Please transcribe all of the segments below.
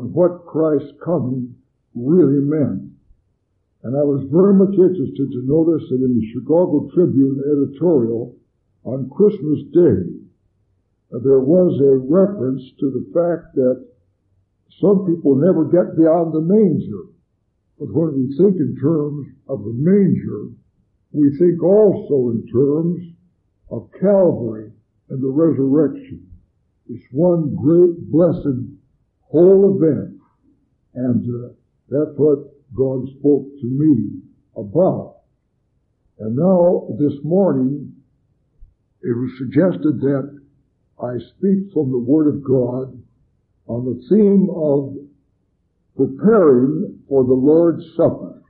on what Christ's coming really meant. And I was very much interested to notice that in the Chicago Tribune editorial on Christmas Day, there was a reference to the fact that some people never get beyond the manger. But when we think in terms of the manger, we think also in terms of Calvary and the resurrection. It's one great, blessed, whole event. And that's what God spoke to me about. And now, this morning, it was suggested that I speak from the Word of God on the theme of preparing for the Lord's Supper.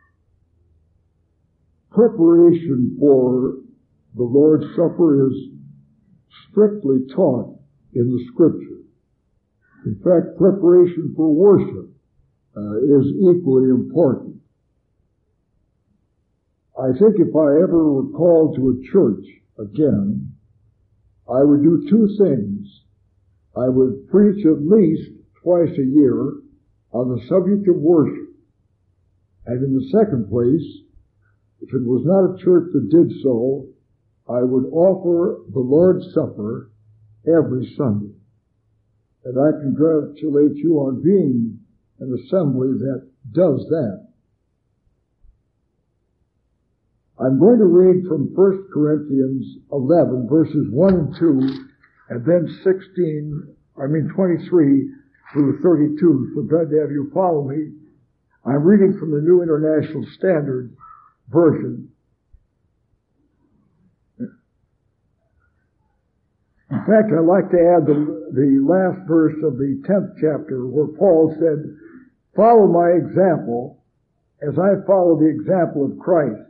Preparation for the Lord's Supper is strictly taught in the Scripture. In fact, preparation for worship is equally important. I think if I ever were called to a church again, I would do two things. I would preach at least twice a year on the subject of worship. And in the second place, if it was not a church that did so, I would offer the Lord's Supper every Sunday. And I congratulate you on being an assembly that does that. I'm going to read from 1 Corinthians 11, verses 1 and 2, and then 23 through 32. So glad to have you follow me. I'm reading from the New International Standard Version. In fact, I'd like to add the last verse of the 10th chapter where Paul said, "Follow my example as I follow the example of Christ.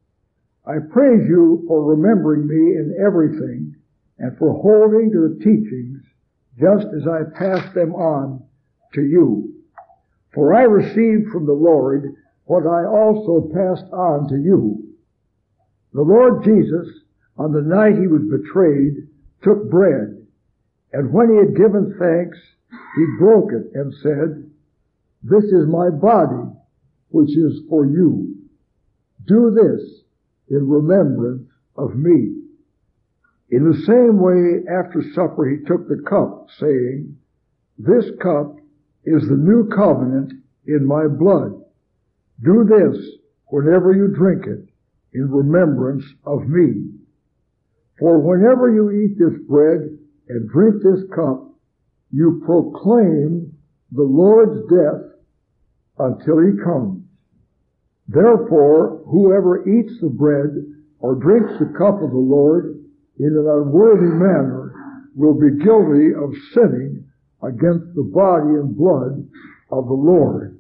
I praise you for remembering me in everything and for holding to the teachings just as I passed them on to you. For I received from the Lord what I also passed on to you. The Lord Jesus, on the night he was betrayed, took bread, and when he had given thanks, he broke it and said, 'This is my body, which is for you. Do this in remembrance of me.' In the same way, after supper, he took the cup, saying, 'This cup is the new covenant in my blood. Do this whenever you drink it in remembrance of me. For whenever you eat this bread and drink this cup, you proclaim the Lord's death until he comes. Therefore, whoever eats the bread or drinks the cup of the Lord in an unworthy manner will be guilty of sinning against the body and blood of the Lord.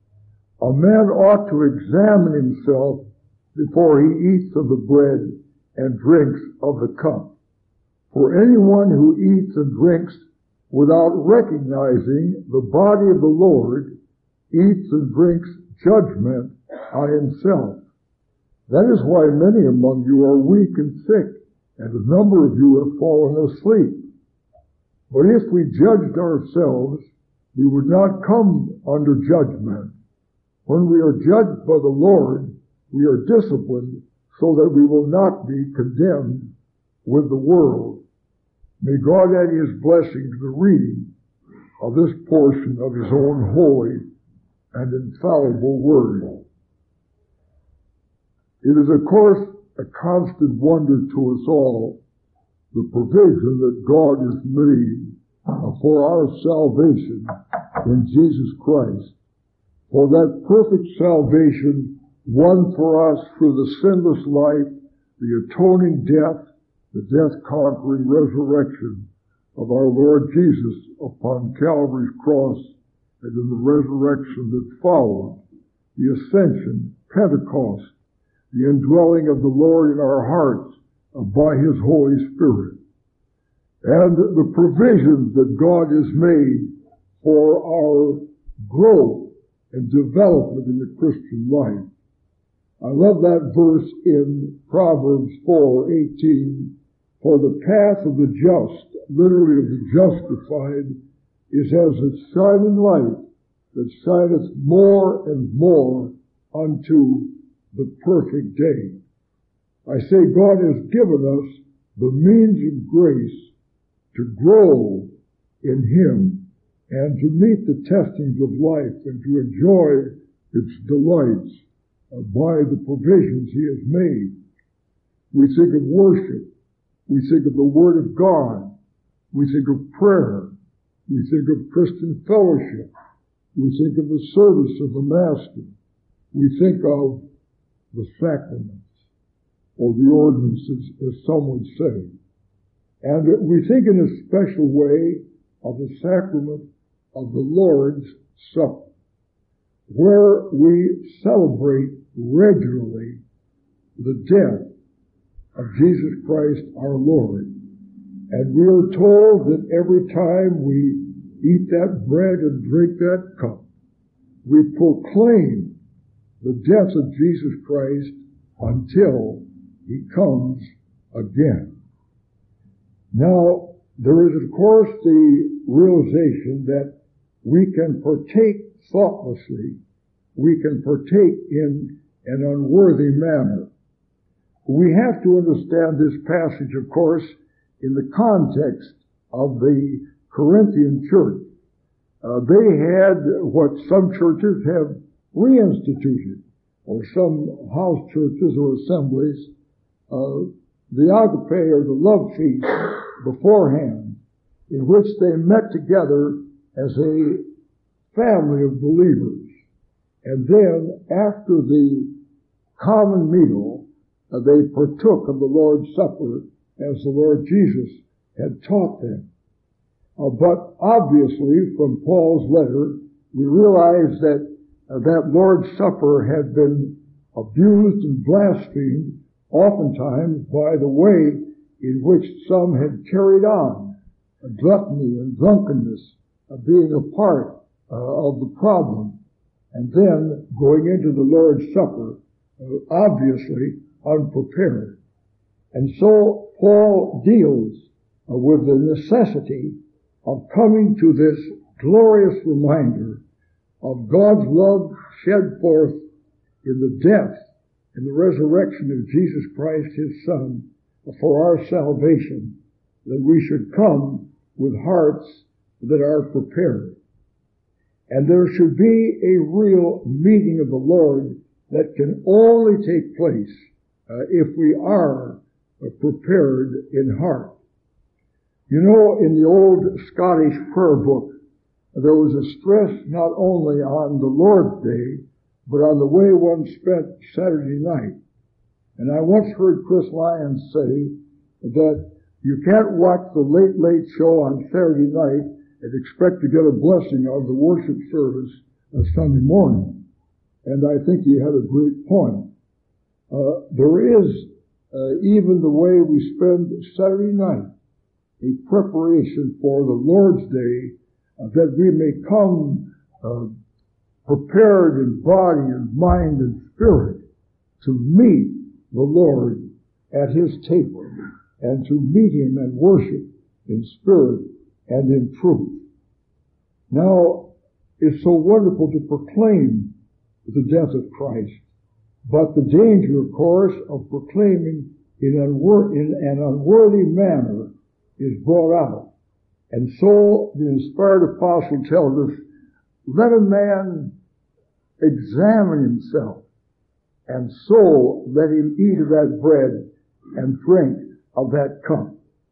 A man ought to examine himself before he eats of the bread and drinks of the cup. For anyone who eats and drinks without recognizing the body of the Lord eats and drinks judgment on himself. That is why many among you are weak and sick, and a number of you have fallen asleep. But if we judged ourselves, we would not come under judgment. When we are judged by the Lord, we are disciplined so that we will not be condemned with the world. May God add his blessing to the reading of this portion of his own holy and infallible word. It is, of course, a constant wonder to us all, the provision that God has made for our salvation in Jesus Christ. For that perfect salvation won for us through the sinless life, the atoning death, the death-conquering resurrection of our Lord Jesus upon Calvary's cross, and in the resurrection that followed, the ascension, Pentecost, the indwelling of the Lord in our hearts by his Holy Spirit, and the provisions that God has made for our growth and development in the Christian life. I love that verse in Proverbs 4:18. For the path of the just, literally of the justified, is as a shining light that shineth more and more unto the perfect day. I say God has given us the means of grace to grow in Him and to meet the testings of life and to enjoy its delights by the provisions He has made. We think of worship. We think of the Word of God. We think of prayer. We think of Christian fellowship. We think of the service of the Master. We think of the sacraments, or the ordinances, as some would say. And we think in a special way of the sacrament of the Lord's Supper, where we celebrate regularly the death of Jesus Christ our Lord. And we are told that every time we eat that bread and drink that cup, we proclaim the death of Jesus Christ until He comes again. Now, there is, of course, the realization that we can partake thoughtlessly. We can partake in an unworthy manner. We have to understand this passage, of course, in the context of the Corinthian church. They had what some churches have reinstituted, or some house churches or assemblies, the agape or the love feast beforehand, in which they met together as a family of believers. And then, after the common meal, they partook of the Lord's Supper as the Lord Jesus had taught them. But obviously, from Paul's letter, we realize that that Lord's Supper had been abused and blasphemed oftentimes by the way in which some had carried on gluttony and drunkenness being a part of the problem, and then going into the Lord's Supper obviously unprepared. And so Paul deals with the necessity of coming to this glorious reminder of God's love shed forth in the death and the resurrection of Jesus Christ, His Son, for our salvation, that we should come with hearts that are prepared. And there should be a real meeting of the Lord that can only take place if we are prepared in heart. You know, in the old Scottish prayer book, there was a stress not only on the Lord's Day, but on the way one spent Saturday night. And I once heard Chris Lyons say that you can't watch the late show on Saturday night and expect to get a blessing out of the worship service on Sunday morning. And I think he had a great point. There is, even the way we spend Saturday night, a preparation for the Lord's Day, that we may come prepared in body and mind and spirit to meet the Lord at His table and to meet Him and worship in spirit and in truth. Now, it's so wonderful to proclaim the death of Christ, but the danger, of course, of proclaiming in an unworthy manner is brought out. And so the inspired apostle tells us, let a man examine himself, and so let him eat of that bread and drink of that cup.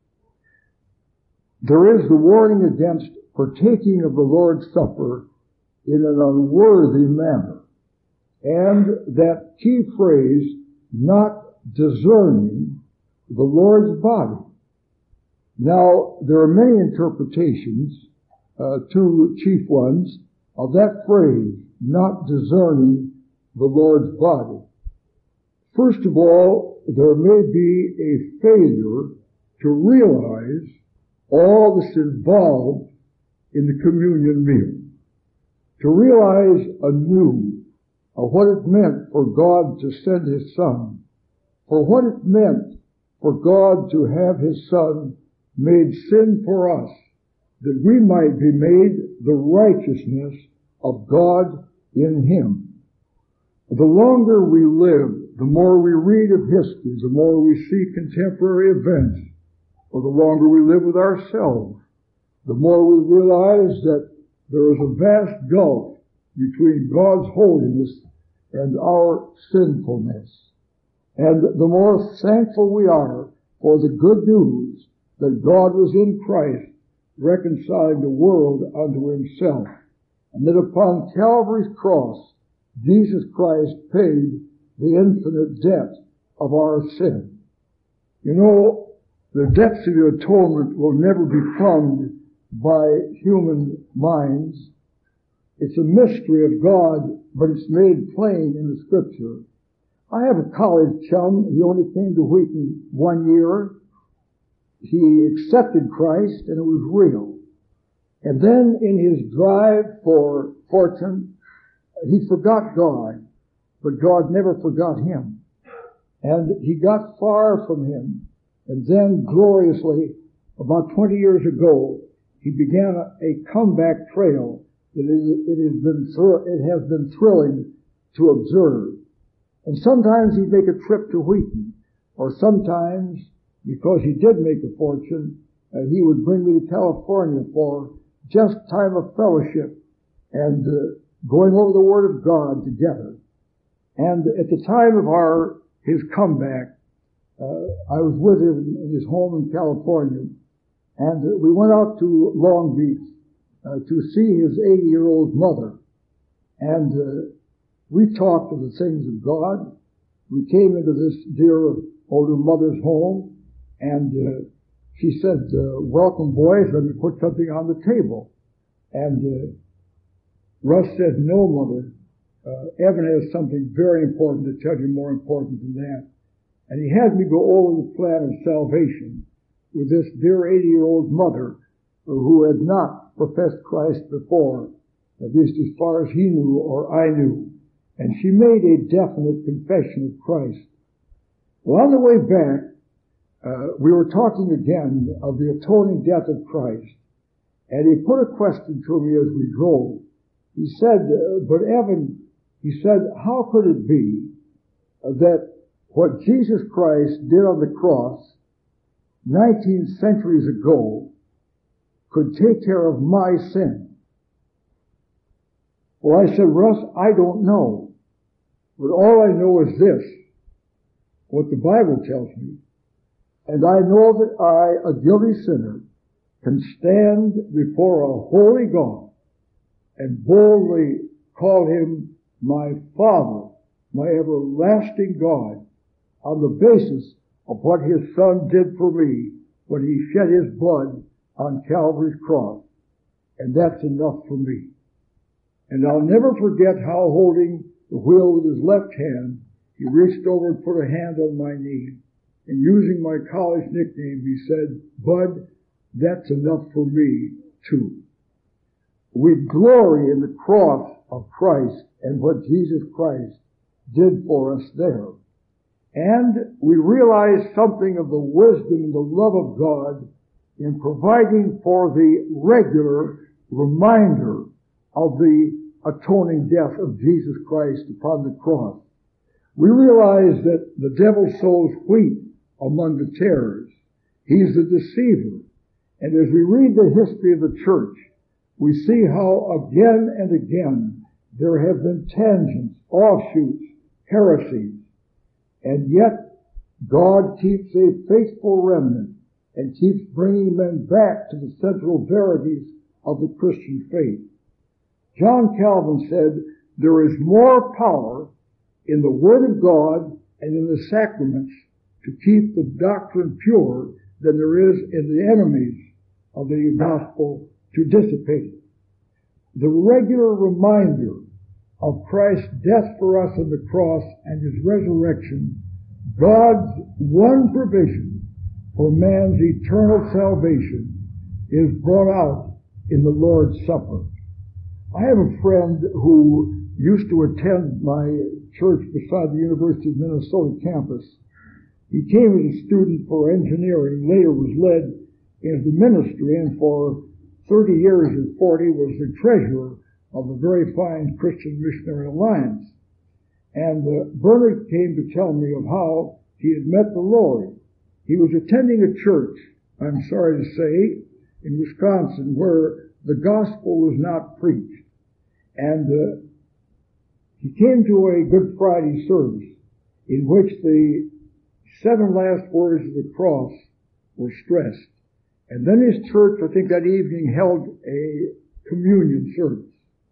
There is the warning against partaking of the Lord's Supper in an unworthy manner. And that key phrase, not discerning the Lord's body. Now, there are many interpretations, two chief ones, of that phrase, not discerning the Lord's body. First of all, there may be a failure to realize all that's involved in the communion meal. To realize anew what it meant for God to send His Son, for what it meant for God to have His Son made sin for us, that we might be made the righteousness of God in Him. The longer we live, the more we read of history, the more we see contemporary events, or the longer we live with ourselves, the more we realize that there is a vast gulf between God's holiness and our sinfulness. And the more thankful we are for the good news that God was in Christ, reconciling the world unto Himself, and that upon Calvary's cross, Jesus Christ paid the infinite debt of our sin. You know, the depths of the atonement will never be plumbed by human minds. It's a mystery of God, but it's made plain in the Scripture. I have a college chum. He only came to Wheaton 1 year. He accepted Christ, and it was real. And then in his drive for fortune, he forgot God, but God never forgot him. And he got far from Him. And then gloriously, about 20 years ago, he began a comeback trail that it has been thrilling to observe. And sometimes he'd make a trip to Wheaton, or sometimes, because he did make a fortune, he would bring me to California for just time of fellowship and going over the Word of God together. And at the time of his comeback, I was with him in his home in California, and we went out to Long Beach to see his 80-year-old mother. And we talked of the things of God. We came into this dear older mother's home, and she said, "Welcome, boys, let me put something on the table." And Russ said, "No, Mother, Evan has something very important to tell you, more important than that." And he had me go over the plan of salvation with this dear 80-year-old mother who had not professed Christ before, at least as far as he knew or I knew. And she made a definite confession of Christ. Well, on the way back, we were talking again of the atoning death of Christ. And he put a question to me as we drove. He said, "But Evan," he said, "how could it be that what Jesus Christ did on the cross 19 centuries ago could take care of my sin?" Well, I said, "Russ, I don't know. But all I know is this, what the Bible tells me. And I know that I, a guilty sinner, can stand before a holy God and boldly call Him my Father, my everlasting God, on the basis of what His Son did for me when He shed His blood on Calvary's cross. And that's enough for me." And I'll never forget how, holding the wheel with his left hand, he reached over and put a hand on my knee. And using my college nickname, he said, "Bud, that's enough for me, too." We glory in the cross of Christ and what Jesus Christ did for us there. And we realize something of the wisdom and the love of God in providing for the regular reminder of the atoning death of Jesus Christ upon the cross. We realize that the devil sows wheat among the tares. He's the deceiver. And as we read the history of the church, we see how again and again there have been tangents, offshoots, heresies. And yet God keeps a faithful remnant and keeps bringing men back to the central verities of the Christian faith. John Calvin said, "There is more power in the Word of God and in the sacraments to keep the doctrine pure than there is in the enemies of the gospel to dissipate it." The regular reminder of Christ's death for us on the cross and His resurrection, God's one provision for man's eternal salvation, is brought out in the Lord's Supper. I have a friend who used to attend my church beside the University of Minnesota campus. He came as a student for engineering, later was led into the ministry, and for 30 years or 40 was the treasurer of the very fine Christian Missionary Alliance. And Bernard came to tell me of how he had met the Lord. He was attending a church, I'm sorry to say, in Wisconsin, where the gospel was not preached. And he came to a Good Friday service in which the 7 last words of the cross were stressed. And then his church, I think that evening, held a communion service.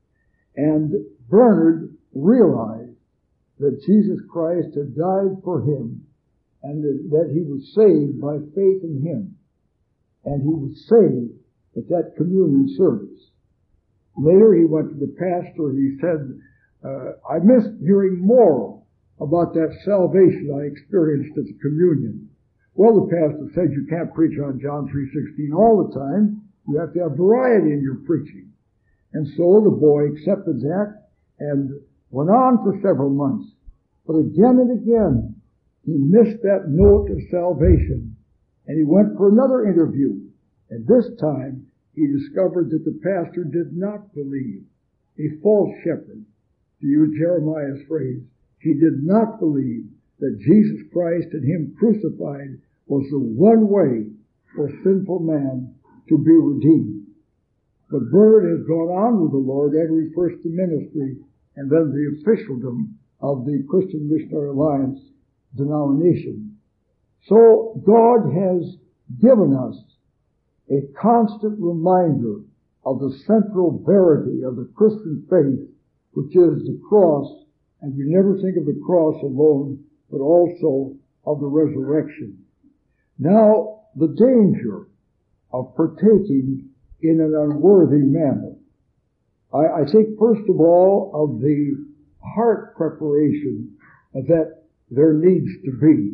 And Bernard realized that Jesus Christ had died for him and that he was saved by faith in him. And he was saved at that communion service. Later he went to the pastor and he said, I missed hearing more about that salvation I experienced at the communion. Well, the pastor said you can't preach on John 3:16 all the time. You have to have variety in your preaching. And so the boy accepted that and went on for several months. But again and again, he missed that note of salvation. And he went for another interview. And this time, he discovered that the pastor did not believe. A false shepherd, to use Jeremiah's phrase, he did not believe that Jesus Christ and him crucified was the one way for sinful man to be redeemed. But Bernard has gone on with the Lord and refers to ministry and then the officialdom of the Christian Missionary Alliance denomination. So God has given us a constant reminder of the central verity of the Christian faith, which is the cross, and we never think of the cross alone, but also of the resurrection. Now, the danger of partaking in an unworthy manner. I think, first of all, of the heart preparation that there needs to be.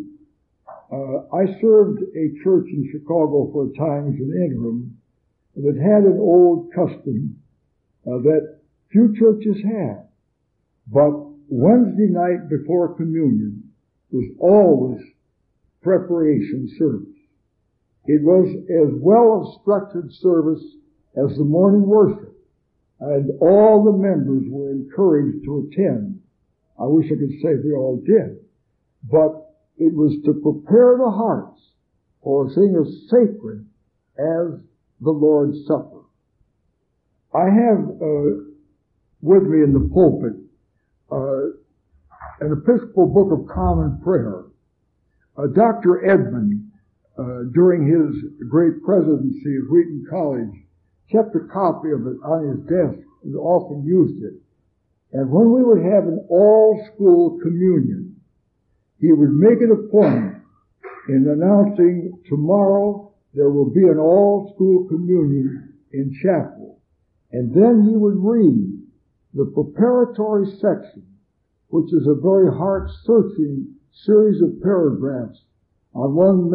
I served a church in Chicago for a time as an interim that had an old custom that few churches have. But Wednesday night before communion was always preparation service. It was as well a structured service as the morning worship, and all the members were encouraged to attend. I wish I could say they all did, but it was to prepare the hearts for a thing as sacred as the Lord's Supper. I have with me in the pulpit an Episcopal Book of Common Prayer. Dr. Edmund, during his great presidency at Wheaton College, kept a copy of it on his desk and often used it. And when we would have an all-school communion, he would make it a point in announcing tomorrow there will be an all-school communion in chapel. And then he would read the preparatory section, which is a very heart-searching series of paragraphs on one's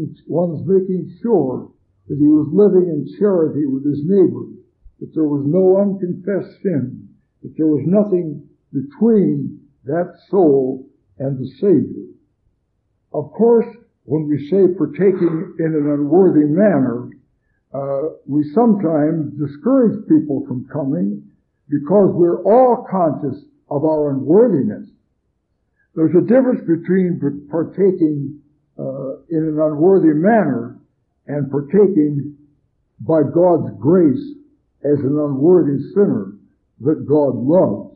making sure that he was living in charity with his neighbors, that there was no unconfessed sin, that there was nothing between that soul and the Savior. Of course, when we say partaking in an unworthy manner, we sometimes discourage people from coming because we're all conscious of our unworthiness. There's a difference between partaking in an unworthy manner and partaking by God's grace as an unworthy sinner that God loves.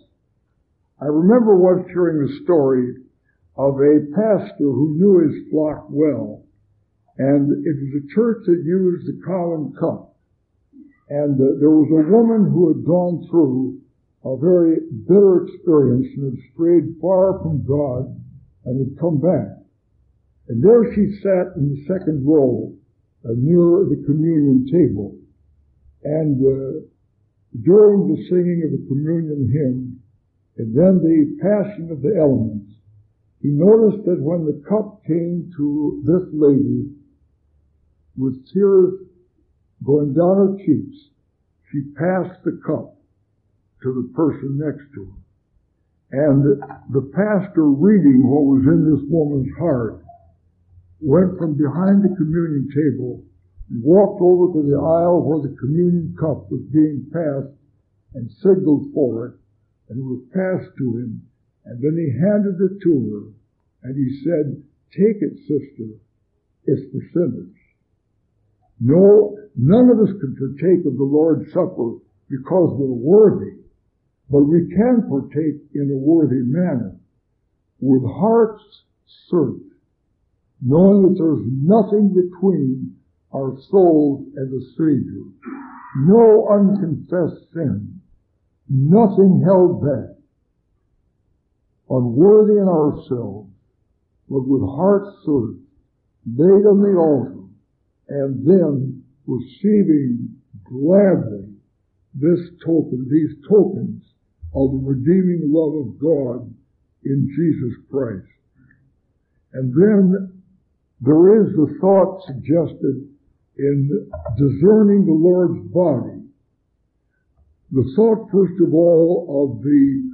I remember once hearing the story of a pastor who knew his flock well, and it was a church that used the common cup. And there was a woman who had gone through a very bitter experience and had strayed far from God and had come back. And there she sat in the second row near the communion table. And during the singing of the communion hymn and then the passing of the elements, he noticed that when the cup came to this lady, with tears going down her cheeks, she passed the cup to the person next to her. And the pastor, reading what was in this woman's heart, went from behind the communion table and walked over to the aisle where the communion cup was being passed and signaled for it, and it was passed to him, and then he handed it to her, and he said, "Take it, sister, it's for sinners." No, none of us could partake of the Lord's Supper because we're worthy, but we can partake in a worthy manner, with hearts searched, knowing that there's nothing between our souls and the Savior, no unconfessed sin, nothing held back, unworthy in ourselves, but with hearts searched, laid on the altar, and then receiving gladly these tokens of the redeeming love of God in Jesus Christ. And then there is the thought suggested in discerning the Lord's body. The thought, first of all, of the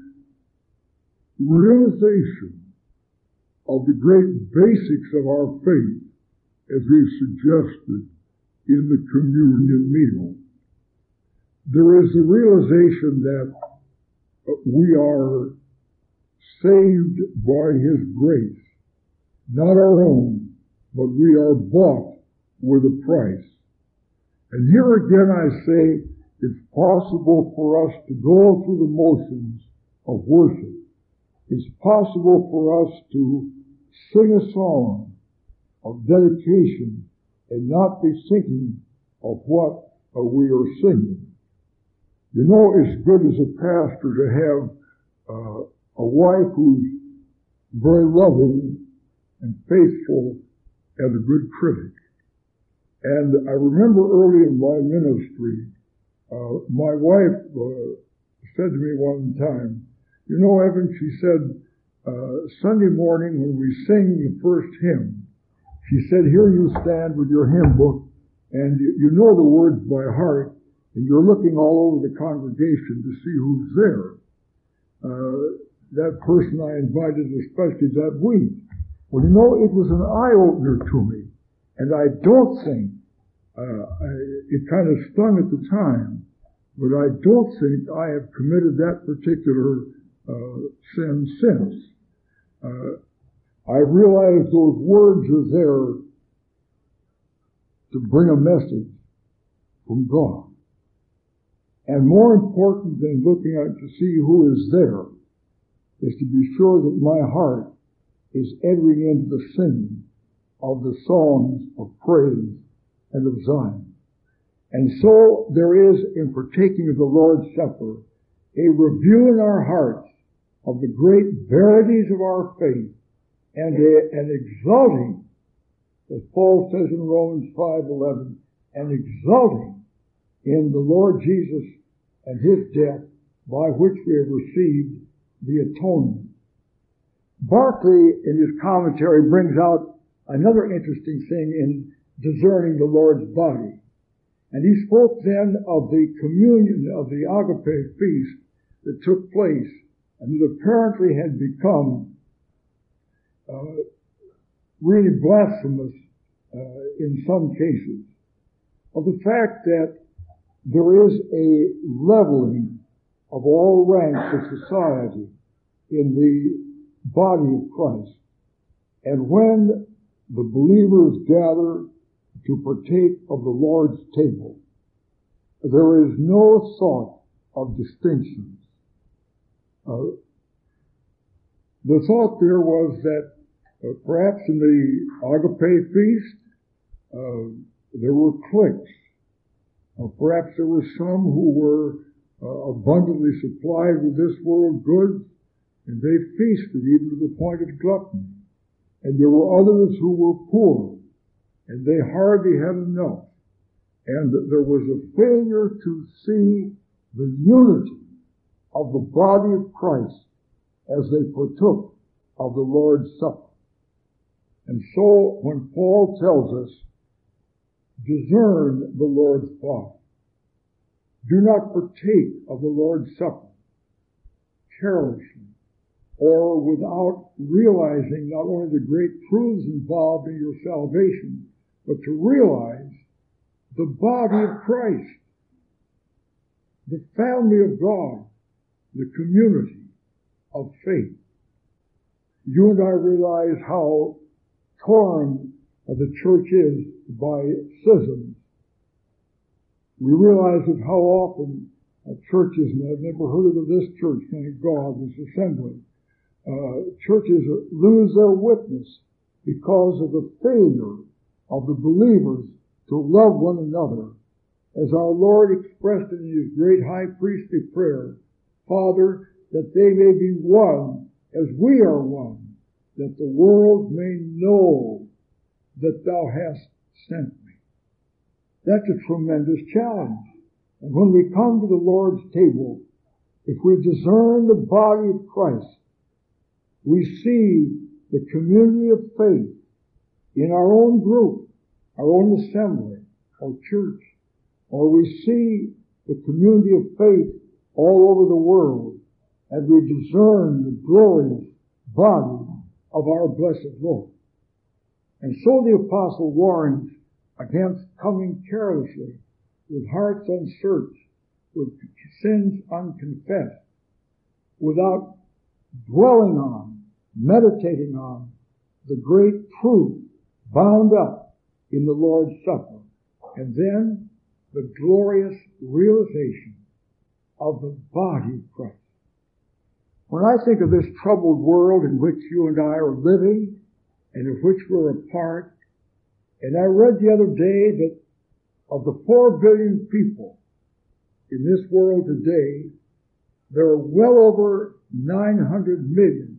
realization of the great basics of our faith, as we've suggested in the communion meal. There is the realization that we are saved by His grace, not our own, but we are bought with a price. And here again I say it's possible for us to go through the motions of worship. It's possible for us to sing a song of dedication and not be thinking of what we are singing. You know, it's good as a pastor to have a wife who's very loving and faithful and a good critic. And I remember early in my ministry, my wife said to me one time, "You know, Evan," she said, "Sunday morning when we sing the first hymn," she said, "here you stand with your hymn book, and you know the words by heart, and you're looking all over the congregation to see who's there. That person I invited especially that week." Well, you know, it was an eye-opener to me, and I don't think, it kind of stung at the time, but I don't think I have committed that particular sin since. I realized those words are there to bring a message from God. And more important than looking out to see who is there is to be sure that my heart is entering into the singing of the songs of praise and of Zion. And so there is, in partaking of the Lord's Supper, a review in our hearts of the great verities of our faith, and an exulting, as Paul says in Romans 5:11, and exulting in the Lord Jesus and His death, by which we have received the atonement. Barclay, in his commentary, brings out another interesting thing in discerning the Lord's body. And he spoke then of the communion of the Agape feast that took place, and that apparently had become really blasphemous in some cases, of the fact that there is a leveling of all ranks of society in the body of Christ. And when the believers gather to partake of the Lord's table, there is no thought of distinctions. The thought there was that perhaps in the Agape feast, there were cliques. Perhaps there were some who were abundantly supplied with this world goods, and they feasted even to the point of gluttony. And there were others who were poor, and they hardly had enough. And there was a failure to see the unity of the body of Christ as they partook of the Lord's Supper. And so when Paul tells us, discern the Lord's body, do not partake of the Lord's Supper carelessly or without realizing not only the great truths involved in your salvation, but to realize the body of Christ. the family of God, the community of faith. You and I realize how torn the church is by schisms. We realize that how often churches, and I've never heard of this church, thank God, this assembly, churches lose their witness because of the failure of the believers to love one another. As our Lord expressed in his great high priestly prayer, Father, that they may be one as we are one, that the world may know that thou hast sent me. That's a tremendous challenge. And when we come to the Lord's table, if we discern the body of Christ, we see the community of faith in our own group, our own assembly, our church, or we see the community of faith all over the world, and we discern the glorious body of our blessed Lord. And so the apostle warns against coming carelessly, with hearts unsearched, with sins unconfessed, without dwelling on, meditating on the great truth bound up in the Lord's Supper, and then the glorious realization of the body of Christ. When I think of this troubled world in which you and I are living, and of which we're a part, and I read the other day that of the 4 billion people in this world today, there are well over 900 million,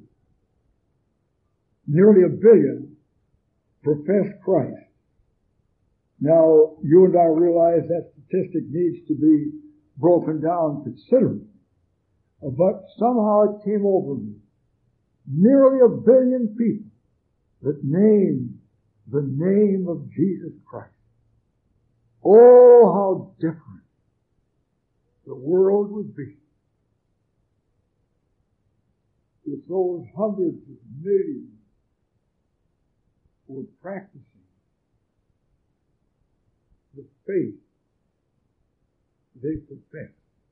nearly 1 billion, profess Christ. Now, you and I realize that statistic needs to be broken down considerably. But somehow it came over me. Nearly 1 billion people that name the name of Jesus Christ. Oh, how different the world would be if those hundreds of millions were practicing the faith they profess.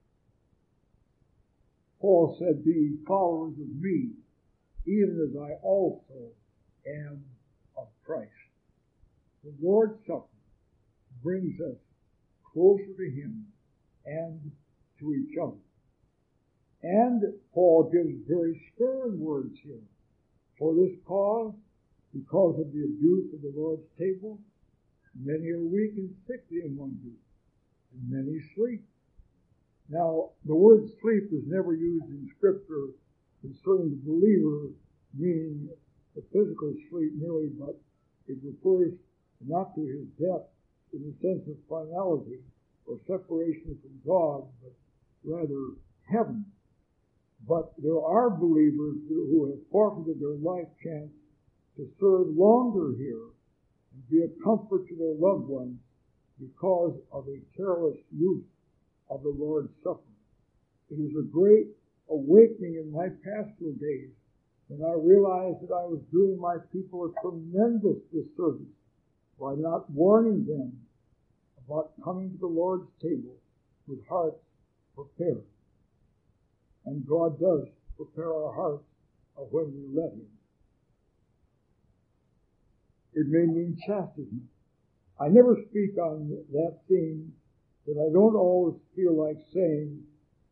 Paul said, "Be followers of me, even as I also am of Christ." The Lord's Supper brings us closer to him and to each other. And Paul gives very stern words here. For this cause, because of the abuse of the Lord's table, many are weak and sickly among you, and many sleep. Now, the word sleep is never used in Scripture concerning the believer, meaning the physical sleep merely, but it refers not to his death in the sense of finality or separation from God, but rather heaven. But there are believers who have forfeited their life chance to serve longer here and be a comfort to their loved ones because of a careless use of the Lord's Supper. It was a great awakening in my pastoral days when I realized that I was doing my people a tremendous disservice by not warning them about coming to the Lord's table with hearts prepared. And God does prepare our hearts when we let him. It may mean chastisement. I never speak on that theme, but I don't always feel like saying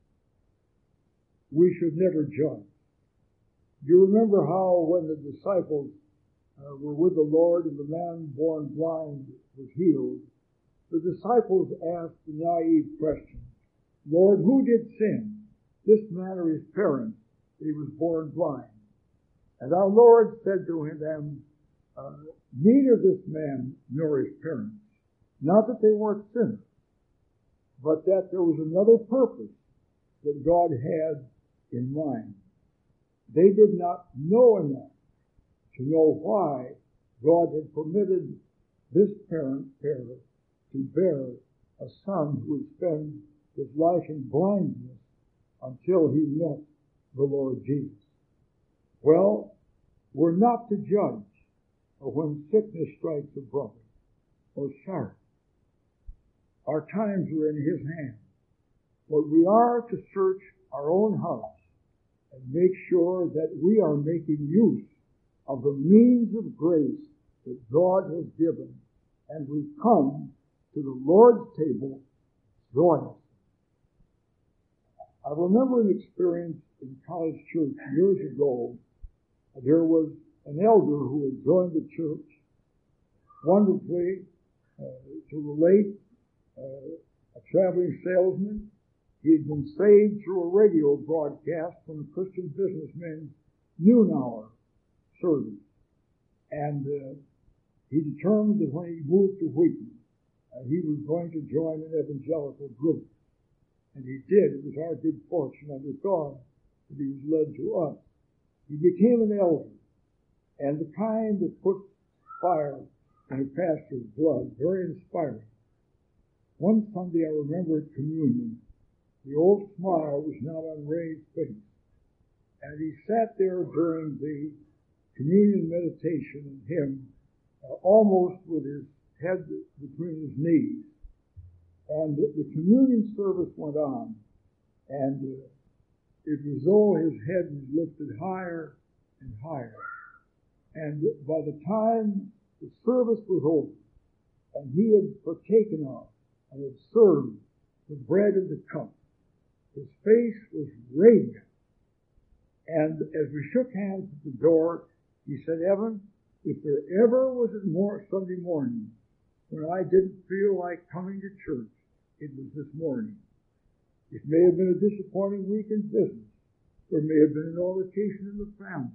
we should never judge. Do you remember how when the disciples were with the Lord and the man born blind was healed, the disciples asked the naive question, "Lord, who did sin, this man or his parents, that he was born blind?" And our Lord said to them, neither this man nor his parents, not that they weren't sinners, but that there was another purpose that God had in mind. They did not know enough to know why God had permitted this parent to bear a son who would spend his life in blindness until he met the Lord Jesus. Well, we're not to judge when sickness strikes a brother or sorrow. Our times are in his hand. But we are to search our own hearts and make sure that we are making use of the means of grace that God has given, and we come to the Lord's table joyous. I remember an experience in College Church years ago. There was an elder who had joined the church. Wonderfully, to relate, a traveling salesman. He had been saved through a radio broadcast from a Christian businessman's noon hour service. And he determined that when he moved to Wheaton, he was going to join an evangelical group. And he did. It was our good fortune under God that he was led to us. He became an elder, and the kind that puts fire in a pastor's blood, very inspiring. One Sunday I remember at communion, the old smile was not on Ray's face. And he sat there during the communion meditation and hymn, almost with his head between his knees. And the communion service went on, and it was as though his head was lifted higher and higher. And by the time the service was over, and he had partaken of and had served the bread and the cup, his face was radiant. And as we shook hands at the door, he said, "Evan, if there ever was a Sunday morning when I didn't feel like coming to church, it was this morning. It may have been a disappointing week in business. There may have been an altercation in the family.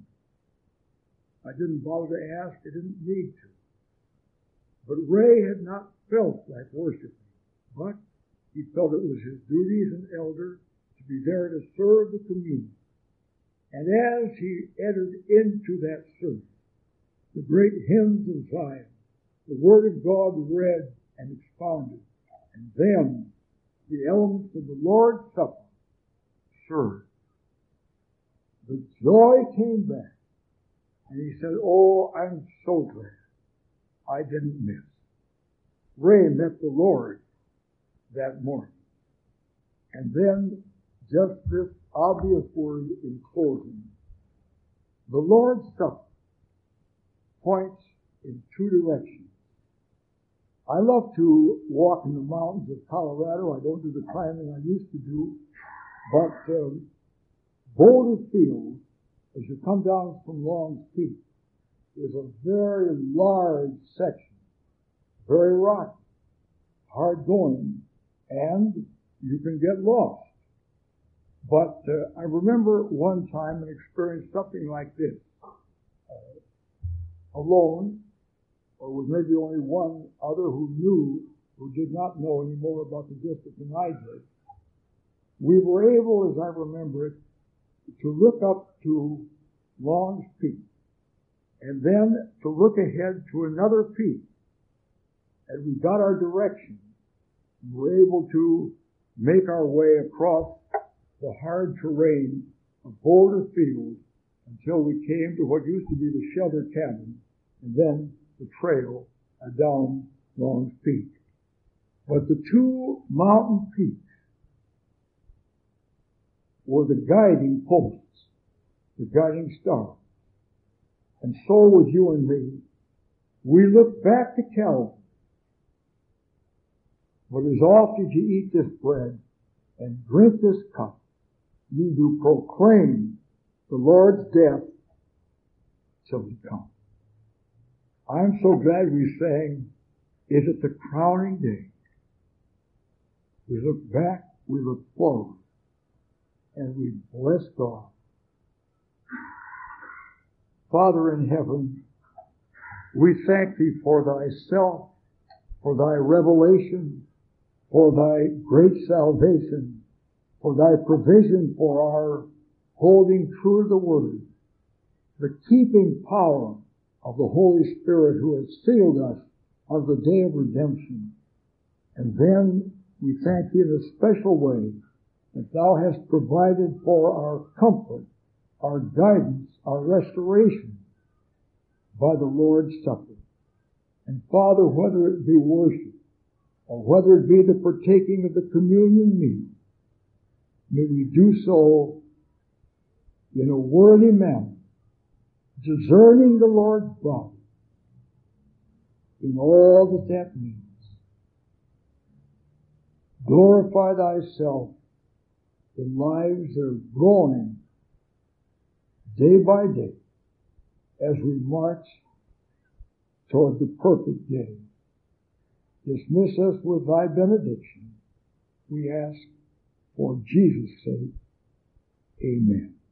I didn't bother to ask. I didn't need to. But Ray had not felt like worshiping, but he felt it was his duty as an elder to be there to serve the community. And as he entered into that service, the great hymns of Zion, the Word of God read and expounded, and then the elements of the Lord's Supper served. The joy came back, and he said, "Oh, I'm so glad I didn't miss." Ray met the Lord that morning. And then just this obvious word in closing. The Lord's Supper points in two directions. I love to walk in the mountains of Colorado. I don't do the climbing I used to do. But Boulder Field, as you come down from Long's Peak, is a very large section, very rocky, hard going, and you can get lost. But I remember one time and experienced something like this. Alone, or with maybe only one other who did not know any more about the district than I did, we were able, as I remember it, to look up to Long's Peak, and then to look ahead to another peak. And we got our direction. We were able to make our way across the hard terrain of Boulder Field until we came to what used to be the shelter cabin, and then the trail down Long's Peak. But the two mountain peaks were the guiding posts, the guiding stars. And so with you and me, we look back to Calvary. But as oft as you eat this bread and drink this cup, you do proclaim the Lord's death till he comes. I'm so glad we sang, "Is it the crowning day?" We look back, we look forward, and we bless God. Father in heaven, we thank thee for thyself, for thy revelation, for thy great salvation, for thy provision for our holding true to the Word, the keeping power of the Holy Spirit who has sealed us on the day of redemption. And then we thank thee in a special way that thou hast provided for our comfort, our guidance, our restoration by the Lord's Supper. And Father, whether it be worship or whether it be the partaking of the communion meal, May we do so in a worthy manner, discerning the Lord's body in all that means. Glorify thyself in lives that are growing day by day as we march toward the perfect day. Dismiss us with thy benediction, we ask for Jesus' sake. Amen.